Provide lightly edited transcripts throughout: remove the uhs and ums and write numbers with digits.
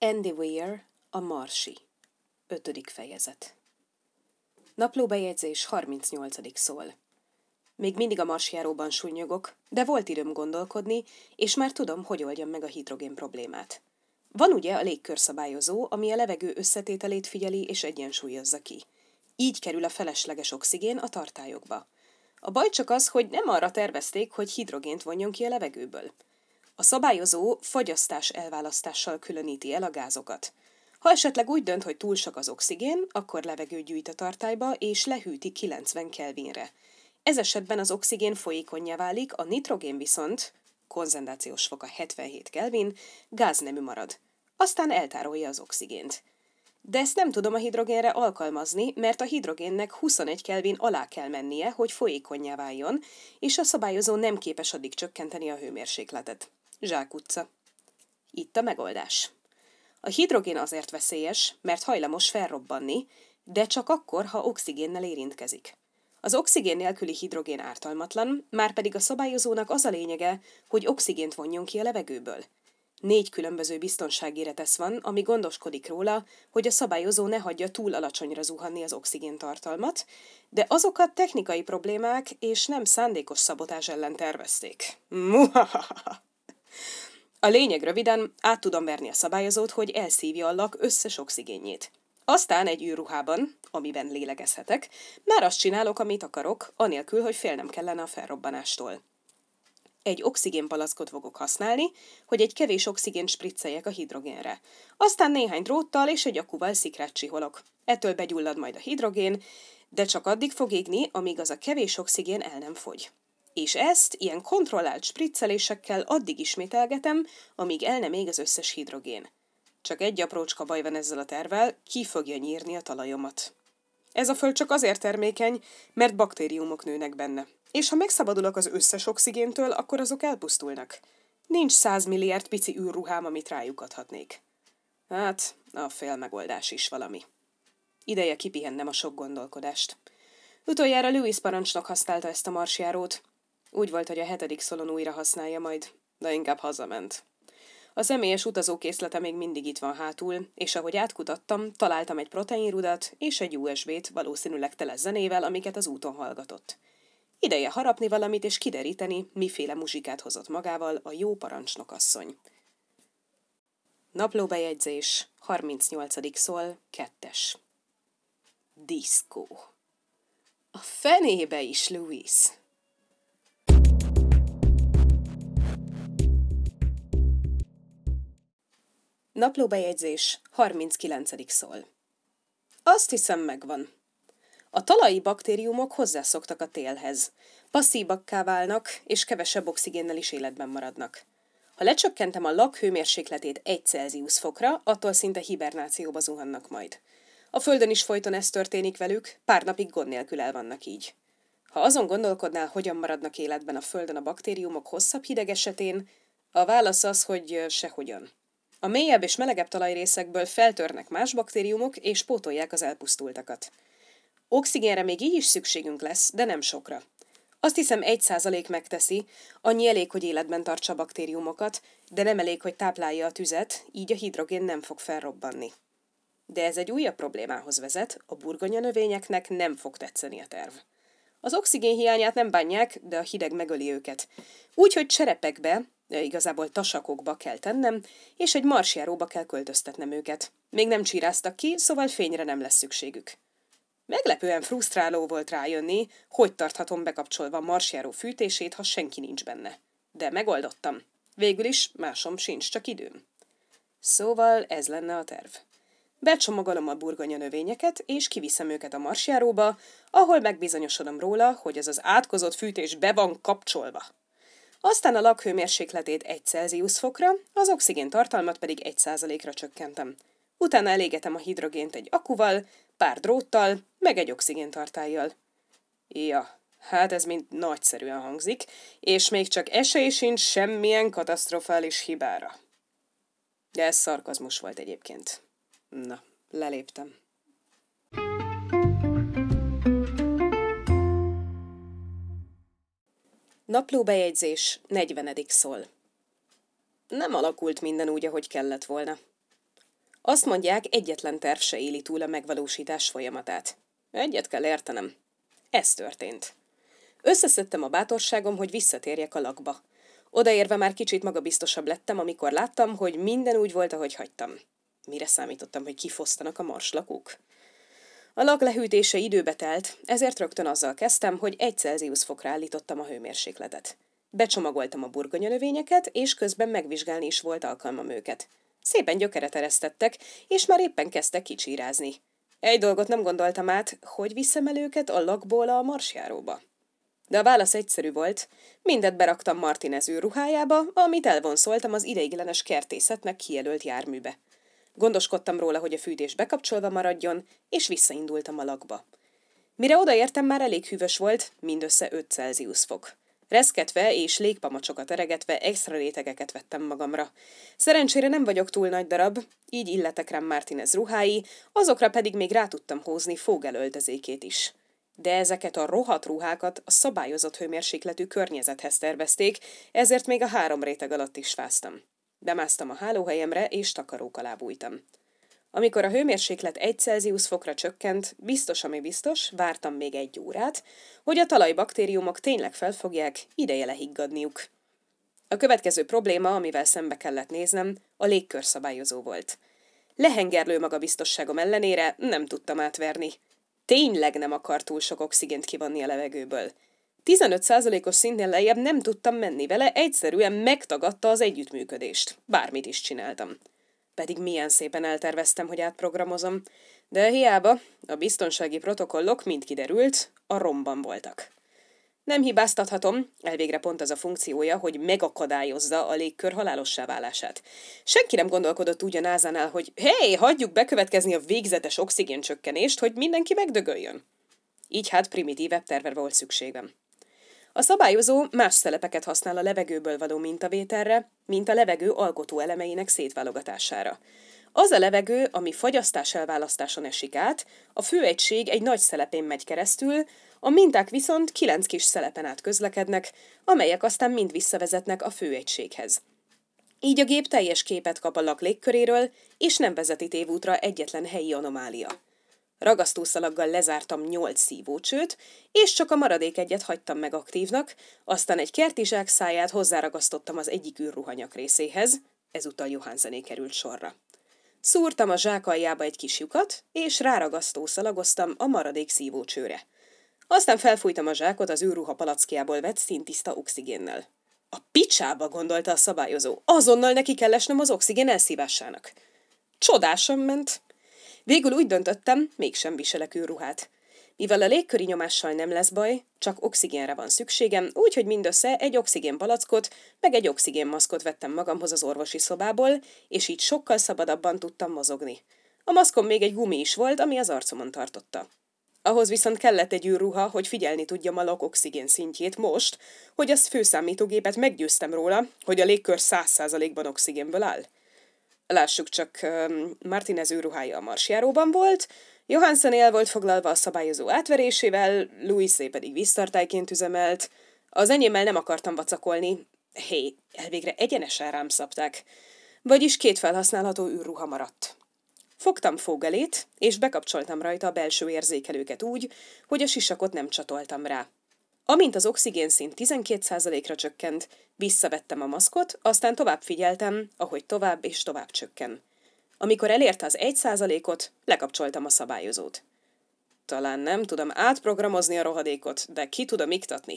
Andy Weir, a Marsi. 5. fejezet. Naplóbejegyzés 38. szól. Még mindig a marsjáróban sunnyogok, de volt időm gondolkodni, és már tudom, hogy oldjam meg a hidrogén problémát. Van ugye a légkörszabályozó, ami a levegő összetételét figyeli és egyensúlyozza ki. Így kerül a felesleges oxigén a tartályokba. A baj csak az, hogy nem arra tervezték, hogy hidrogént vonjon ki a levegőből. A szabályozó fagyasztás elválasztással különíti el a gázokat. Ha esetleg úgy dönt, hogy túl sok az oxigén, akkor levegőt gyűjt a tartályba és lehűti 90 Kelvinre. Ez esetben az oxigén folyékonnyá válik, a nitrogén viszont, konzendációs foka 77 Kelvin, gáznemű marad. Aztán eltárolja az oxigént. De ezt nem tudom a hidrogénre alkalmazni, mert a hidrogénnek 21 Kelvin alá kell mennie, hogy folyékonnyá váljon, és a szabályozó nem képes addig csökkenteni a hőmérsékletet. Zsákutca. Itt a megoldás. A hidrogén azért veszélyes, mert hajlamos felrobbanni, de csak akkor, ha oxigénnel érintkezik. Az oxigén nélküli hidrogén ártalmatlan, márpedig a szabályozónak az a lényege, hogy oxigént vonjon ki a levegőből. 4 különböző biztonsági retesz van, ami gondoskodik róla, hogy a szabályozó ne hagyja túl alacsonyra zuhanni az oxigéntartalmat, de azokat technikai problémák és nem szándékos szabotás ellen tervezték. Muhahaha! A lényeg röviden, át tudom verni a szabályozót, hogy elszívja a lak összes oxigénjét. Aztán egy űrruhában, amiben lélegezhetek, már azt csinálok, amit akarok, anélkül, hogy félnem kellene a felrobbanástól. Egy oxigénpalackot fogok használni, hogy egy kevés oxigént spricceljek a hidrogénre. Aztán néhány dróttal és egy akuval szikrát csiholok. Ettől begyullad majd a hidrogén, de csak addig fog égni, amíg az a kevés oxigén el nem fogy. És ezt ilyen kontrollált spriccelésekkel addig ismételgetem, amíg el nem ég az összes hidrogén. Csak egy aprócska baj van ezzel a tervvel, ki fogja nyírni a talajomat. Ez a föld csak azért termékeny, mert baktériumok nőnek benne. És ha megszabadulok az összes oxigéntől, akkor azok elpusztulnak. Nincs 100 milliárd pici űrruhám, amit rájuk adhatnék. Hát, a félmegoldás is valami. Ideje kipihennem a sok gondolkodást. Utoljára Lewis parancsnok használta ezt a marsjárót. Úgy volt, hogy a 7. szolon újra használja majd, de inkább hazament. A személyes utazókészlete még mindig itt van hátul, és ahogy átkutattam, találtam egy proteinrudat és egy USB-t, valószínűleg tele zenével, amiket az úton hallgatott. Ideje harapni valamit és kideríteni, miféle muzsikát hozott magával a jó parancsnokasszony. Naplóbejegyzés, 38. szól, 2. Diszkó. A fenébe is, Louis! Naplóbejegyzés, 39. szól. Azt hiszem, megvan. A talaji baktériumok hozzászoktak a télhez. Passzívakká válnak, és kevesebb oxigénnel is életben maradnak. Ha lecsökkentem a lak hőmérsékletét 1 Celsius fokra, attól szinte hibernációba zuhannak majd. A Földön is folyton ez történik velük, pár napig gond nélkül el vannak így. Ha azon gondolkodnál, hogyan maradnak életben a Földön a baktériumok hosszabb hideg esetén, a válasz az, hogy sehogyan. A mélyebb és melegebb talajrészekből feltörnek más baktériumok, és pótolják az elpusztultakat. Oxigénre még így is szükségünk lesz, de nem sokra. Azt hiszem 1% megteszi, annyi elég, hogy életben tartsa a baktériumokat, de nem elég, hogy táplálja a tüzet, így a hidrogén nem fog felrobbanni. De ez egy újabb problémához vezet, a burgonya növényeknek nem fog tetszeni a terv. Az oxigén hiányát nem bánják, de a hideg megöli őket. Úgyhogy cserepekbe, igazából tasakokba kell tennem, és egy marsjáróba kell költöztetnem őket. Még nem csíráztak ki, szóval fényre nem lesz szükségük. Meglepően frusztráló volt rájönni, hogy tarthatom bekapcsolva a marsjáró fűtését, ha senki nincs benne. De megoldottam. Végül is másom sincs, csak időm. Szóval ez lenne a terv. Becsomagolom a burgonya növényeket, és kiviszem őket a marsjáróba, ahol megbizonyosodom róla, hogy ez az átkozott fűtés be van kapcsolva. Aztán a lakhőmérsékletét 1 Celsius fokra, az oxigén tartalmat pedig 1%-ra csökkentem. Utána elégetem a hidrogént egy akuval, pár dróttal, meg egy oxigéntartállyal. Ja, hát ez mind nagyszerűen hangzik, és még csak esély sincs semmilyen katasztrofális hibára. De ez szarkazmus volt egyébként. Na, leléptem. Naplóbejegyzés, 40. szól. Nem alakult minden úgy, ahogy kellett volna. Azt mondják, egyetlen terv se éli túl a megvalósítás folyamatát. Egyet kell értenem. Ez történt. Összeszedtem a bátorságom, hogy visszatérjek a lakba. Odaérve már kicsit magabiztosabb lettem, amikor láttam, hogy minden úgy volt, ahogy hagytam. Mire számítottam, hogy kifosztanak a marslakók? A lak lehűtése időbe telt, ezért rögtön azzal kezdtem, hogy 1 Celsius fokra állítottam a hőmérsékletet. Becsomagoltam a burgonyanövényeket, és közben megvizsgálni is volt alkalmam őket. Szépen gyökeret eresztettek, és már éppen kezdtek kicsírázni. Egy dolgot nem gondoltam át, hogy viszem el őket a lakból a marsjáróba. De a válasz egyszerű volt, mindet beraktam Martinez űrruhájába, amit elvonszoltam az ideiglenes kertészetnek kijelölt járműbe. Gondoskodtam róla, hogy a fűtés bekapcsolva maradjon, és visszaindultam a lakba. Mire odaértem, már elég hűvös volt, mindössze 5 Celsius fok. Reszketve és légpamacsokat eregetve extra rétegeket vettem magamra. Szerencsére nem vagyok túl nagy darab, így illetek rám Martinez ruhái, azokra pedig még rá tudtam hózni fógelöltözékét is. De ezeket a rohadt ruhákat a szabályozott hőmérsékletű környezethez tervezték, ezért még a 3 réteg alatt is fáztam. Bemásztam a hálóhelyemre, és takarók alá bújtam. Amikor a hőmérséklet 1 Celsius fokra csökkent, biztos, ami biztos, vártam még 1 órát, hogy a talajbaktériumok tényleg felfogják, ideje lehiggadniuk. A következő probléma, amivel szembe kellett néznem, a légkörszabályozó volt. Lehengerlő magabiztosságom ellenére nem tudtam átverni. Tényleg nem akar túl sok oxigént kivonni a levegőből. 15%-os szinten lejjebb nem tudtam menni vele, egyszerűen megtagadta az együttműködést. Bármit is csináltam. Pedig milyen szépen elterveztem, hogy átprogramozom, de hiába, a biztonsági protokollok, mint kiderült, a romban voltak. Nem hibáztathatom, elvégre pont az a funkciója, hogy megakadályozza a légkör halálossá válását. Senki nem gondolkodott úgy a NASA-nál, hogy hé, hagyjuk bekövetkezni a végzetes oxigéncsökkenést, hogy mindenki megdögöljön. Így hát primitívebb tervre volt szükségem. A szabályozó más szelepeket használ a levegőből való mintavételre, mint a levegő alkotó elemeinek szétválogatására. Az a levegő, ami fagyasztás-elválasztáson esik át, a főegység egy nagy szelepén megy keresztül, a minták viszont 9 kis szelepen át közlekednek, amelyek aztán mind visszavezetnek a főegységhez. Így a gép teljes képet kap a lak légköréről, és nem vezeti tévútra egyetlen helyi anomália. Ragasztószalaggal lezártam 8 szívócsőt, és csak a maradék egyet hagytam meg aktívnak, aztán egy kertizsák száját hozzáragasztottam az egyik űrruhanyak részéhez, ezúttal Johansené került sorra. Szúrtam a zsák aljába egy kis lyukat, és ráragasztószalagoztam a maradék szívócsőre. Aztán felfújtam a zsákot az űrruha palackjából vett színtiszta oxigénnel. A picsába, gondolta a szabályozó, azonnal neki kell esnem az oxigén elszívásának. Csodásan ment. Végül úgy döntöttem, mégsem viselek űrruhát. Mivel a légköri nyomással nem lesz baj, csak oxigénre van szükségem, úgyhogy mindössze egy oxigénpalackot, meg egy oxigénmaszkot vettem magamhoz az orvosi szobából, és így sokkal szabadabban tudtam mozogni. A maszkom még egy gumi is volt, ami az arcomon tartotta. Ahhoz viszont kellett egy űrruha, hogy figyelni tudjam a lak oxigén szintjét most, hogy azt főszámítógépet meggyőztem róla, hogy a légkör 100%-ban oxigénből áll. Lássuk csak, Martinez űrruhája a marsjáróban volt, Johansené el volt foglalva a szabályozó átverésével, Louisé pedig víztartályként üzemelt. Az enyémmel nem akartam vacakolni. Hé, elvégre egyenesen rám szabták. Vagyis 2 felhasználható űrruha maradt. Fogtam fogelét, és bekapcsoltam rajta a belső érzékelőket úgy, hogy a sisakot nem csatoltam rá. Amint az oxigénszint 12%-ra csökkent, visszavettem a maszkot, aztán tovább figyeltem, ahogy tovább és tovább csökken. Amikor elérte az 1%-ot, lekapcsoltam a szabályozót. Talán nem tudom átprogramozni a rohadékot, de ki tudom iktatni.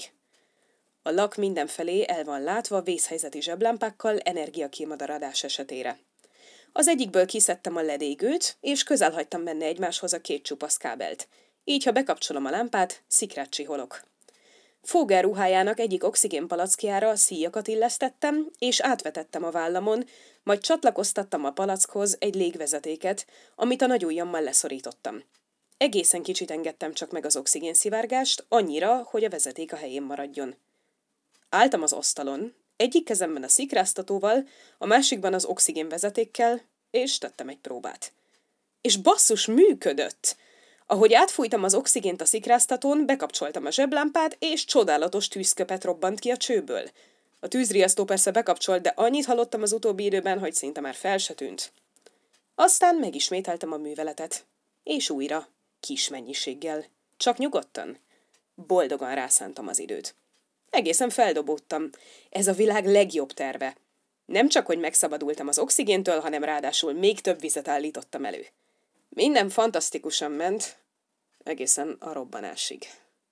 A lak mindenfelé el van látva vészhelyzeti zseblámpákkal energiakémadaradás esetére. Az egyikből kiszedtem a ledégőt, és közel hagytam benne egymáshoz a 2 csupasz kábelt. Így, ha bekapcsolom a lámpát, szikrát csiholok. Fogel ruhájának egyik oxigénpalackjára szíjakat illesztettem, és átvetettem a vállamon, majd csatlakoztattam a palackhoz egy légvezetéket, amit a nagy ujjammal leszorítottam. Egészen kicsit engedtem csak meg az oxigénszivárgást, annyira, hogy a vezeték a helyén maradjon. Álltam az asztalon, egyik kezemben a szikráztatóval, a másikban az oxigénvezetékkel, és tettem egy próbát. És basszus, működött! Ahogy átfújtam az oxigént a szikráztatón, bekapcsoltam a zseblámpát, és csodálatos tűzköpet robbant ki a csőből. A tűzriasztó persze bekapcsolt, de annyit hallottam az utóbbi időben, hogy szinte már fel se tűnt. Aztán megismételtem a műveletet. És újra, kis mennyiséggel. Csak nyugodtan. Boldogan rászántam az időt. Egészen feldobódtam. Ez a világ legjobb terve. Nem csak, hogy megszabadultam az oxigéntől, hanem ráadásul még több vizet állítottam elő. Minden fantasztikusan ment, egészen a robbanásig.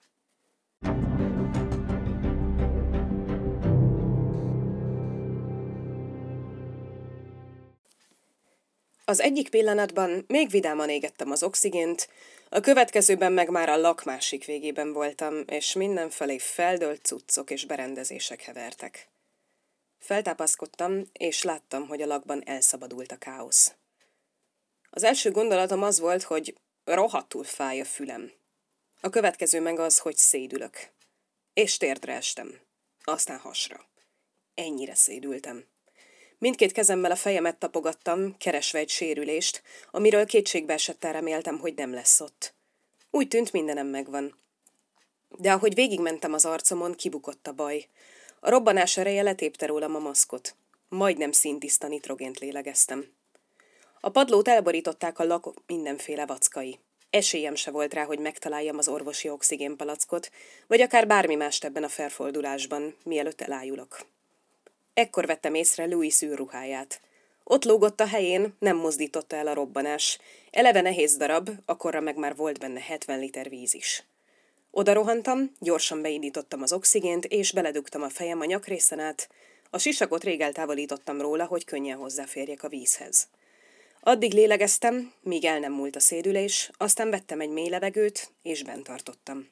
Az egyik pillanatban még vidáman égettem az oxigént, a következőben meg már a lak másik végében voltam, és mindenfelé feldölt cuccok és berendezések hevertek. Feltápaszkodtam, és láttam, hogy a lakban elszabadult a káosz. Az első gondolatom az volt, hogy rohadtul fáj a fülem. A következő meg az, hogy szédülök. És térdre estem. Aztán hasra. Ennyire szédültem. Mindkét kezemmel a fejemet tapogattam, keresve egy sérülést, amiről kétségbe esetten reméltem, hogy nem lesz ott. Úgy tűnt, mindenem megvan. De ahogy végigmentem az arcomon, kibukott a baj. A robbanás ereje letépte rólam a maszkot. Majdnem színtiszta nitrogént lélegeztem. A padlót elborították a lakok mindenféle vackai. Esélyem se volt rá, hogy megtaláljam az orvosi oxigénpalackot, vagy akár bármi mást ebben a felfordulásban, mielőtt elájulok. Ekkor vettem észre Louis űrruháját. Ott lógott a helyén, nem mozdította el a robbanás. Eleve nehéz darab, akkorra meg már volt benne 70 liter víz is. Oda rohantam, gyorsan beindítottam az oxigént, és beledugtam a fejem a nyakrészen át. A sisakot rég eltávolítottam róla, hogy könnyen hozzáférjek a vízhez. Addig lélegeztem, míg el nem múlt a szédülés, aztán vettem egy mély levegőt, és bent tartottam.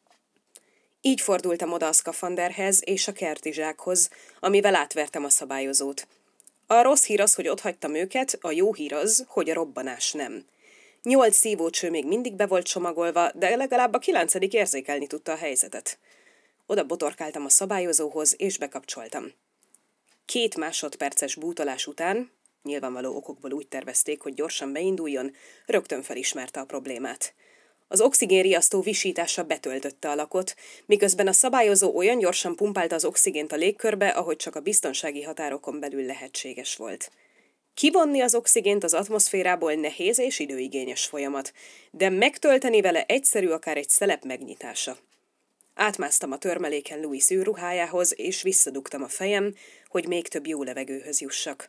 Így fordultam oda a szkafanderhez és a kertizsákhoz, amivel átvertem a szabályozót. A rossz hír az, hogy otthagytam őket, a jó hír az, hogy a robbanás nem. 8 szívócső még mindig be volt csomagolva, de legalább a 9. érzékelni tudta a helyzetet. Oda botorkáltam a szabályozóhoz, és bekapcsoltam. 2 másodperces bútolás után, nyilvánvaló okokból úgy tervezték, hogy gyorsan beinduljon, rögtön felismerte a problémát. Az oxigénriasztó visítása betöltötte a lakot, miközben a szabályozó olyan gyorsan pumpálta az oxigént a légkörbe, ahogy csak a biztonsági határokon belül lehetséges volt. Kivonni az oxigént az atmoszférából nehéz és időigényes folyamat, de megtölteni vele egyszerű akár egy szelep megnyitása. Átmásztam a törmeléken Louis űrruhájához, és visszadugtam a fejem, hogy még több jó levegőhöz jussak.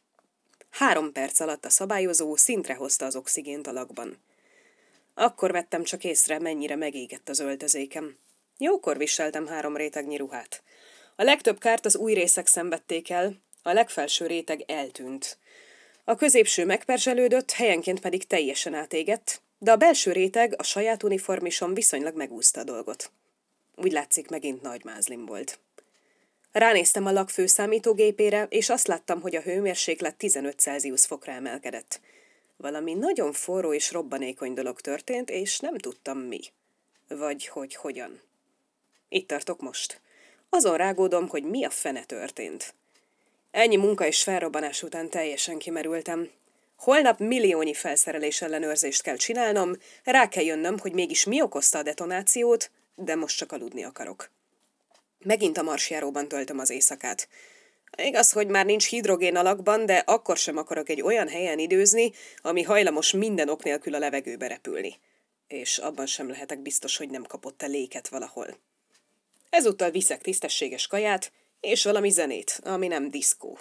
3 perc alatt a szabályozó szintre hozta az oxigént a lakban. Akkor vettem csak észre, mennyire megégett az öltözékem. Jókor viseltem 3 rétegnyi ruhát. A legtöbb kárt az új részek szenvedték el, a legfelső réteg eltűnt. A középső megperzselődött, helyenként pedig teljesen átégett, de a belső réteg, a saját uniformisom viszonylag megúszta a dolgot. Úgy látszik, megint nagy mázlim volt. Ránéztem a lak főszámítógépére, és azt láttam, hogy a hőmérséklet 15 Celsius fokra emelkedett. Valami nagyon forró és robbanékony dolog történt, és nem tudtam mi. Vagy hogy hogyan. Itt tartok most. Azon rágódom, hogy mi a fene történt. Ennyi munka és felrobbanás után teljesen kimerültem. Holnap milliónyi felszerelés ellenőrzést kell csinálnom, rá kell jönnöm, hogy mégis mi okozta a detonációt, de most csak aludni akarok. Megint a marsjáróban töltöm az éjszakát. Igaz, hogy már nincs hidrogén a lakban, de akkor sem akarok egy olyan helyen időzni, ami hajlamos minden ok nélkül a levegőbe repülni. És abban sem lehetek biztos, hogy nem kapott-e léket valahol. Ezúttal viszek tisztességes kaját, és valami zenét, ami nem diszkó.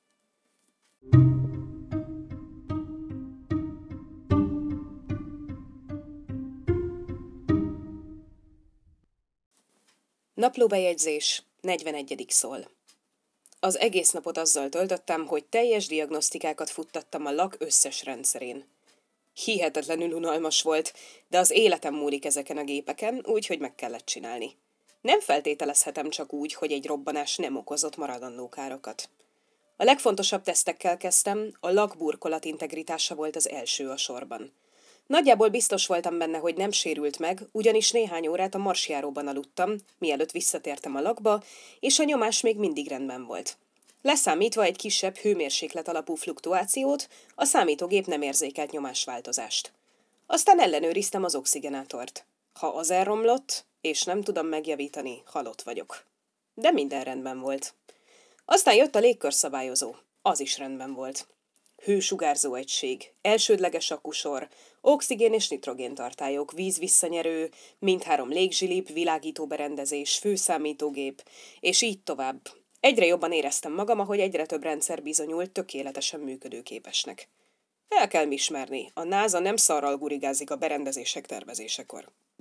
Naplóbejegyzés, 41. szól. Az egész napot azzal töltöttem, hogy teljes diagnosztikákat futtattam a lak összes rendszerén. Hihetetlenül unalmas volt, de az életem múlik ezeken a gépeken, úgyhogy meg kellett csinálni. Nem feltételezhetem csak úgy, hogy egy robbanás nem okozott maradandó károkat. A legfontosabb tesztekkel kezdtem, a lakburkolat integritása volt az első a sorban. Nagyjából biztos voltam benne, hogy nem sérült meg, ugyanis néhány órát a marsjáróban aludtam, mielőtt visszatértem a lakba, és a nyomás még mindig rendben volt. Leszámítva egy kisebb hőmérséklet alapú fluktuációt, a számítógép nem érzékelt nyomásváltozást. Aztán ellenőriztem az oxigenátort. Ha az elromlott, és nem tudom megjavítani, halott vagyok. De minden rendben volt. Aztán jött a légkörszabályozó. Az is rendben volt. hősugárzó egység, elsődleges akkusor, oxigén és nitrogéntartályok, vízvisszanyerő, mindhárom légzsilip, világítóberendezés, főszámítógép, és így tovább. Egyre jobban éreztem magam, ahogy egyre több rendszer bizonyult tökéletesen működőképesnek. El kell ismerni, a NASA nem szarral gurigázik a berendezések tervezésekor.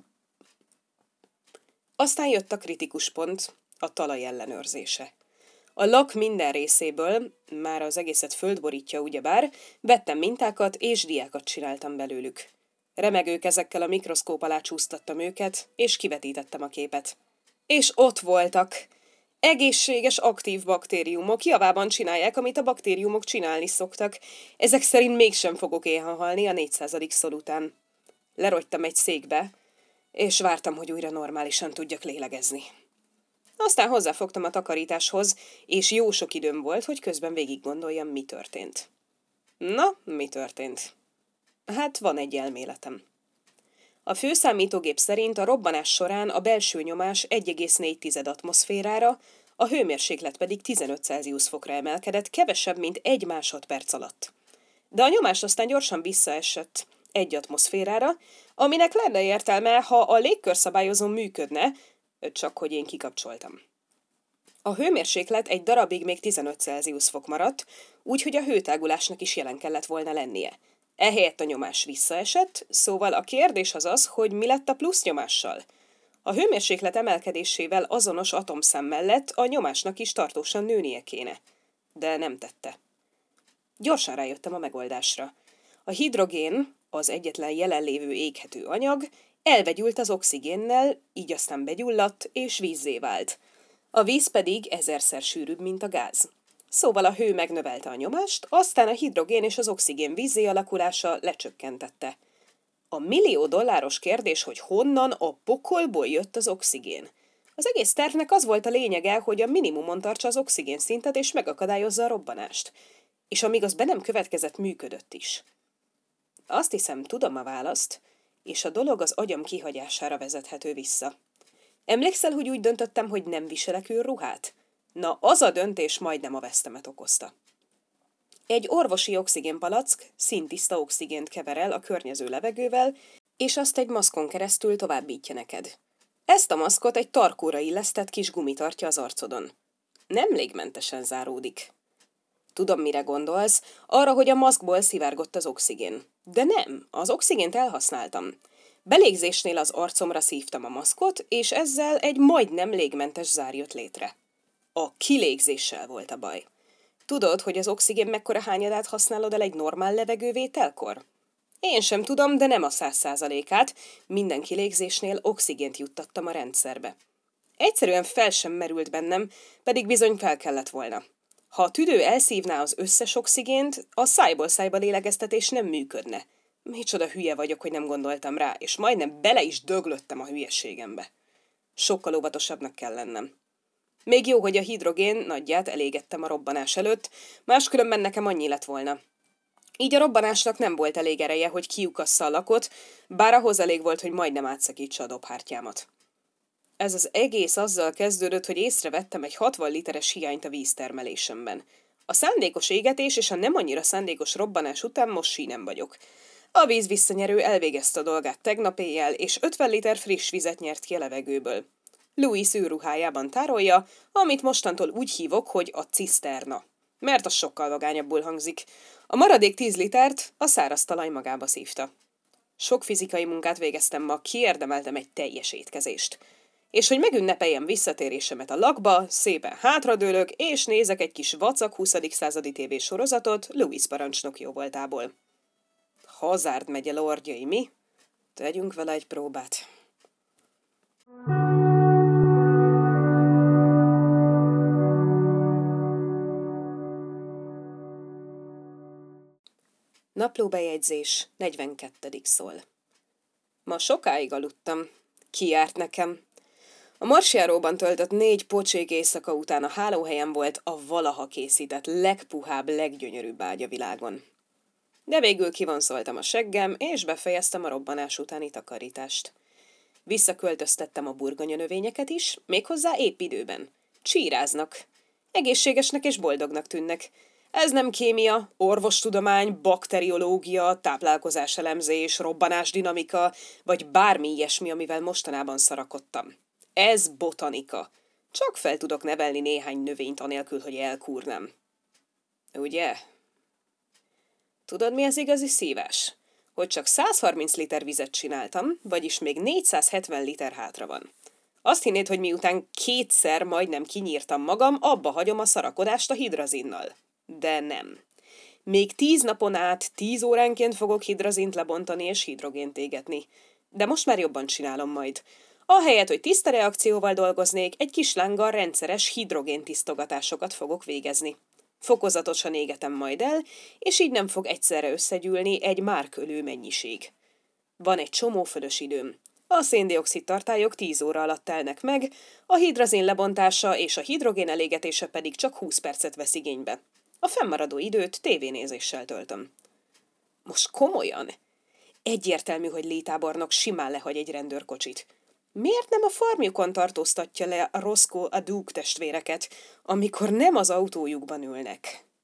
Aztán jött a kritikus pont, a talaj ellenőrzése. A lak minden részéből, már az egészet föld borítja ugyebár, vettem mintákat és diákat csináltam belőlük. Remegő kezekkel a mikroszkóp alá csúsztattam őket, és kivetítettem a képet. És ott voltak! Egészséges, aktív baktériumok, javában csinálják, amit a baktériumok csinálni szoktak. Ezek szerint mégsem fogok éhen halni a 400. szól után. Lerogytam egy székbe, és vártam, hogy újra normálisan tudjak lélegezni. Aztán hozzáfogtam a takarításhoz, és jó sok időm volt, hogy közben végig gondoljam, mi történt. Na, mi történt? Hát van egy elméletem. A főszámítógép szerint a robbanás során a belső nyomás 1,4 atmoszférára, a hőmérséklet pedig 15 Celsius fokra emelkedett, kevesebb, mint 1 másodperc alatt. De a nyomás aztán gyorsan visszaesett 1 atmoszférára, aminek lenne értelme, ha a légkörszabályozó működne, csak hogy én kikapcsoltam. A hőmérséklet egy darabig még 15 Celsius fok maradt, úgyhogy a hőtágulásnak is jelen kellett volna lennie. Ehelyett a nyomás visszaesett, szóval a kérdés az az, hogy mi lett a plusz nyomással. A hőmérséklet emelkedésével azonos atomszám mellett a nyomásnak is tartósan nőnie kéne. De nem tette. Gyorsan rájöttem a megoldásra. A hidrogén, az egyetlen jelenlévő éghető anyag, elvegyült az oxigénnel, így aztán begyulladt és vízzé vált. A víz pedig 1000-szer sűrűbb, mint a gáz. Szóval a hő megnövelte a nyomást, aztán a hidrogén és az oxigén vízzé alakulása lecsökkentette. A millió dolláros kérdés, hogy honnan a pokolból jött az oxigén. Az egész tervnek az volt a lényege, hogy a minimumon tartsa az oxigén szintet és megakadályozza a robbanást. És amíg az be nem következett, működött is. Azt hiszem, tudom a választ, és a dolog az agyam kihagyására vezethető vissza. Emlékszel, hogy úgy döntöttem, hogy nem viselek őrruhát? Na, az a döntés majdnem a vesztemet okozta. Egy orvosi oxigénpalack színtiszta oxigént kever el a környező levegővel, és azt egy maszkon keresztül továbbítja neked. Ezt a maszkot egy tarkóra illesztett kis gumi tartja az arcodon. Nem légmentesen záródik. Tudom, mire gondolsz, arra, hogy a maszkból szivárgott az oxigén. De nem, az oxigént elhasználtam. Belégzésnél az arcomra szívtam a maszkot, és ezzel egy majdnem légmentes zár jött létre. A kilégzéssel volt a baj. Tudod, hogy az oxigén mekkora hányadát használod el egy normál levegővételkor? Én sem tudom, de nem a 100%-át. Minden kilégzésnél oxigént juttattam a rendszerbe. Egyszerűen fel sem merült bennem, pedig bizony fel kellett volna. Ha a tüdő elszívná az összes oxigént, a szájból szájba lélegeztetés nem működne. Micsoda hülye vagyok, hogy nem gondoltam rá, és majdnem bele is döglöttem a hülyeségembe. Sokkal óvatosabbnak kell lennem. Még jó, hogy a hidrogén nagyját elégettem a robbanás előtt, máskülönben nekem annyi lett volna. Így a robbanásnak nem volt elég ereje, hogy kiukassza a lakot, bár ahhoz elég volt, hogy majdnem átszakítsa a dobhártyámat. Ez az egész azzal kezdődött, hogy észrevettem egy 60 literes hiányt a víztermelésemben. A szándékos égetés és a nem annyira szándékos robbanás után most sínen vagyok. A vízvisszanyerő elvégezte a dolgát tegnap éjjel, és 50 liter friss vizet nyert ki a levegőből. Louis űrruhájában tárolja, amit mostantól úgy hívok, hogy a ciszterna. Mert az sokkal vagányabbul hangzik. A maradék 10 litert a száraz talaj magába szívta. Sok fizikai munkát végeztem ma, kiérdemeltem egy teljes étkezést. És hogy megünnepeljem visszatérésemet a lakba, szépen hátradőlök, és nézek egy kis vacak 20. századi tévésorozatot Louis parancsnok jóvoltából. Hazárd megye lordjai, mi? Tegyünk vele egy próbát. Naplóbejegyzés, 42. szól. Ma sokáig aludtam. Ki járt nekem? A marsjáróban töltött 4 pocsék éjszaka után a hálóhelyen volt a valaha készített legpuhább, leggyönyörűbb ágy a világon. De végül kivonszoltam a seggem, és befejeztem a robbanás utáni takarítást. Visszaköltöztettem a burgonyanövényeket is, méghozzá épp időben. Csíráznak. Egészségesnek és boldognak tűnnek. Ez nem kémia, orvostudomány, bakteriológia, táplálkozáselemzés, robbanásdinamika, vagy bármi ilyesmi, amivel mostanában szarakodtam. Ez botanika. Csak fel tudok nevelni néhány növényt anélkül, hogy elkúrnám. Ugye? Tudod, mi az igazi szívás? Hogy csak 130 liter vizet csináltam, vagyis még 470 liter hátra van. Azt hinnéd, hogy miután 2-szer majdnem kinyírtam magam, abba hagyom a szarakodást a hidrazinnal. De nem. Még 10 napon át 10 óránként fogok hidrazint lebontani és hidrogént égetni. De most már jobban csinálom majd. Ahelyett, hogy tiszta reakcióval dolgoznék, egy kis lánggal rendszeres hidrogéntisztogatásokat fogok végezni. Fokozatosan égetem majd el, és így nem fog egyszerre összegyűlni egy márkölő mennyiség. Van egy csomó fölös időm. A széndioxid tartályok 10 óra alatt telnek meg, a hidrazin lebontása és a hidrogén elégetése pedig csak 20 percet vesz igénybe. A fennmaradó időt tévénézéssel töltöm. Most komolyan? Egyértelmű, hogy Lee tábornok simán lehagy egy rendőrkocsit. Miért nem a farmjukon tartóztatja le a Roscoe a Duke testvéreket, amikor nem az autójukban ülnek?